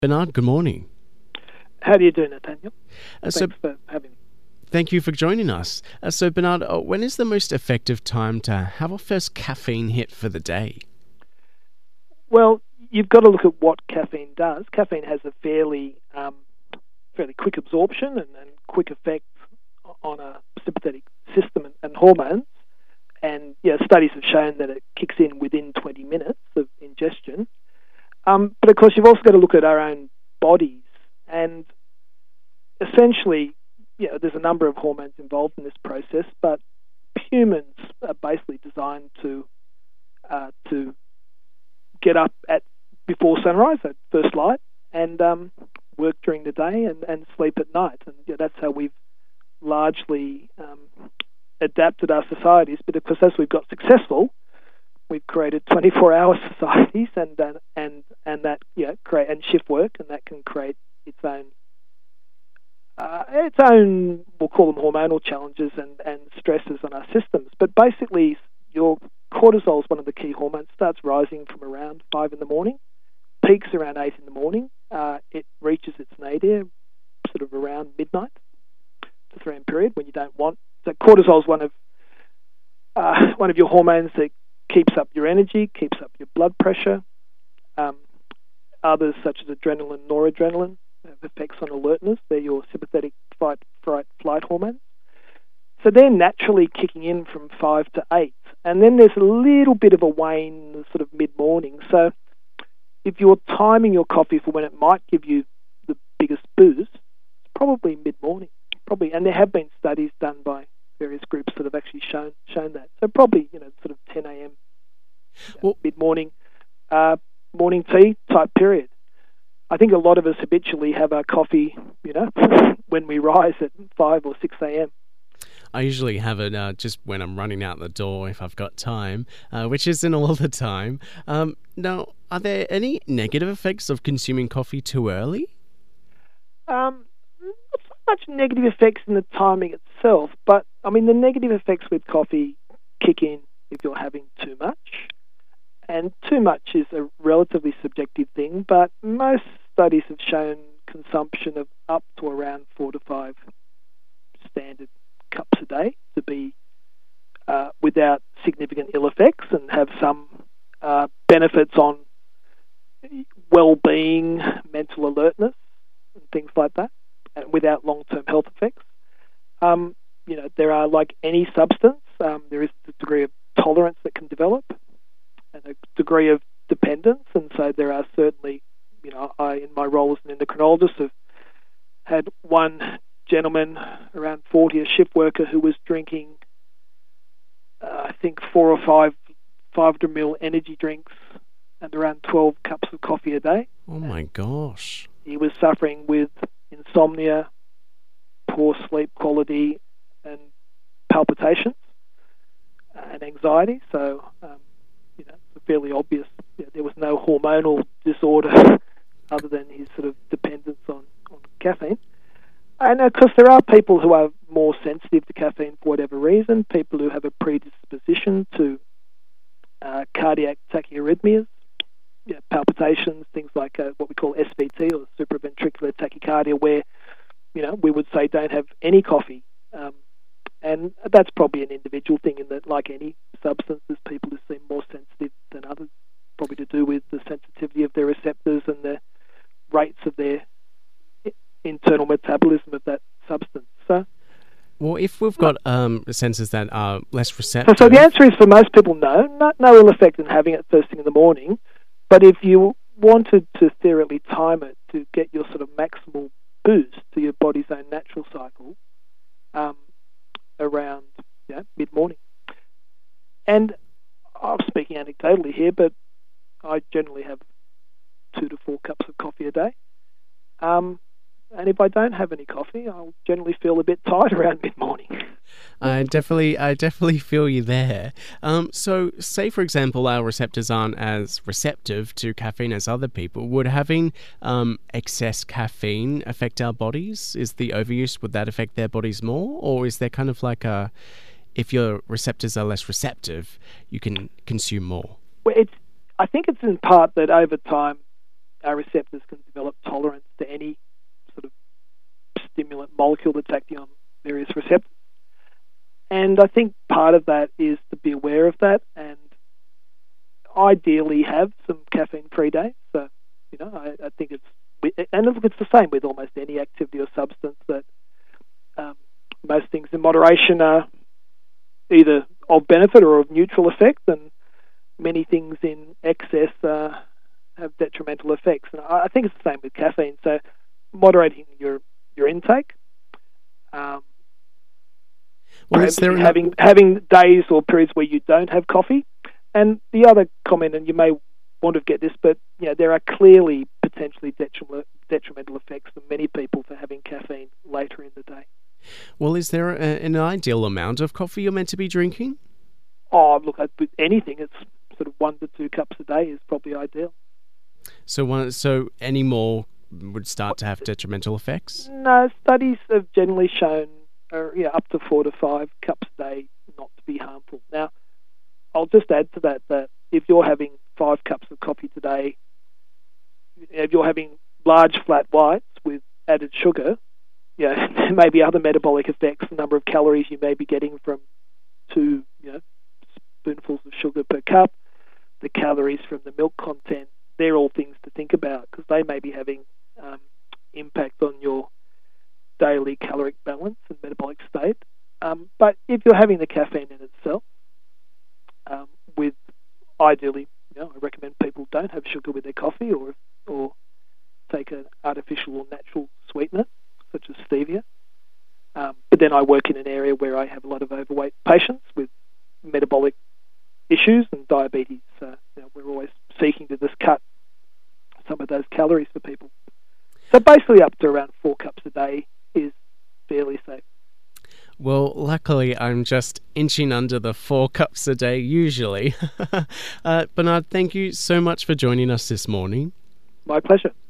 Bernard, good morning. How do you do, Nathaniel? So, Thanks for having me. thank you for joining us. So, Bernard, when is the most effective time to have our first caffeine hit for the day? Well, you've got to look at what caffeine does. Caffeine has a fairly quick absorption and quick effect on a sympathetic system and hormones. And studies have shown that it kicks in within 20 minutes of ingestion. But of course, you've also got to look at our own bodies. And essentially, there's a number of hormones involved in this process, but humans are basically designed to get up at before sunrise, at first light, and work during the day and sleep at night. And that's how we've largely adapted our societies. But of course, as we've got successful, we've created 24-hour societies and that create and shift work, and that can create its own we'll call them hormonal challenges and stresses on our systems. But basically, your cortisol is one of the key hormones. Starts rising from around 5 in the morning, peaks around 8 in the morning. It reaches its nadir sort of around midnight to 3 a.m. period when you don't want. So cortisol is one of your hormones that keeps up your energy, keeps up your blood pressure. Others, such as adrenaline, noradrenaline, have effects on alertness. They're your sympathetic fight, flight hormones. So they're naturally kicking in from 5 to 8. And then there's a little bit of a wane sort of mid-morning. So if you're timing your coffee for when it might give you the biggest boost, it's probably mid-morning. And there have been studies done by various groups that have actually shown that. So probably, sort of 10 a.m. Mid-morning, morning tea type period. I think a lot of us habitually have our coffee, when we rise at 5 or 6 a.m. I usually have it just when I'm running out the door if I've got time, which isn't all the time. Now, are there any negative effects of consuming coffee too early? Not so much negative effects in the timing itself, but, the negative effects with coffee kick in if you're having too much. And too much is a relatively subjective thing, but most studies have shown consumption of up to around 4 to 5 standard cups a day to be without significant ill effects and have some benefits on well-being, mental alertness, and things like that, and without long-term health effects. There are, like any substance, there is a degree of tolerance that can develop and a degree of dependence, and so there are certainly, I, in my role as an endocrinologist, have had one gentleman around 40, a shift worker, who was drinking, I think 4 or 5 500 ml energy drinks and around 12 cups of coffee a day. Oh my gosh. He was suffering with insomnia, poor sleep quality, and palpitations and anxiety. So, it's fairly obvious there was no hormonal disorder other than his sort of dependence on caffeine. And of course, there are people who are more sensitive to caffeine for whatever reason, people who have a predisposition to cardiac tachyarrhythmias, palpitations, things like what we call SVT or supraventricular tachycardia, where, we would say don't have any coffee. And that's probably an individual thing in that, like any substance, there's people who seem more sensitive than others, probably to do with the sensitivity of their receptors and the rates of their internal metabolism of that substance. So, well, if we've got senses that are less receptive... So the answer is, for most people, no ill effect in having it first thing in the morning. But if you wanted to theoretically time it to get your sort of maximal boost to your body's own natural cycle, around mid-morning. And I'm speaking anecdotally here, but I generally have 2 to 4 cups of coffee a day. And if I don't have any coffee, I'll generally feel a bit tired around mid-morning. I definitely feel you there. So, say, for example, our receptors aren't as receptive to caffeine as other people. Would having excess caffeine affect our bodies? Is the overuse, would that affect their bodies more? Or is there kind of like if your receptors are less receptive, you can consume more? Well, I think it's in part that over time, our receptors can develop tolerance to any sort of stimulant molecule that's acting on various receptors. And I think part of that is to be aware of that and ideally have some caffeine-free days. So, I think it's the same with almost any activity or substance that most things in moderation are either of benefit or of neutral effect, and many things in excess have detrimental effects. And I think it's the same with caffeine. So moderating your intake. Having days or periods where you don't have coffee. And the other comment, and you may want to get this, but there are clearly potentially detrimental effects for many people for having caffeine later in the day. Well, is there an ideal amount of coffee you're meant to be drinking? Oh, look, with anything, it's sort of 1 to 2 cups a day is probably ideal. So any more would start to have detrimental effects? No, studies have generally shown up to 4 to 5 cups a day not to be harmful. Now, I'll just add to that if you're having 5 cups of coffee today, if you're having large flat whites with added sugar, there may be other metabolic effects. The number of calories you may be getting from 2 spoonfuls of sugar per cup, the calories from the milk content, they're all things to think about because they may be having impact on your daily caloric balance and metabolic state. But if you're having the caffeine in itself, with ideally, I recommend people don't have sugar with their coffee or take an artificial or natural sweetener such as stevia. But then I work in an area where I have a lot of overweight patients with metabolic issues and diabetes. So we're always seeking to just cut some of those calories for people. So basically up to around 4 cups a day is fairly safe. Well, luckily, I'm just inching under the 4 cups a day usually. Bernard, thank you so much for joining us this morning. My pleasure.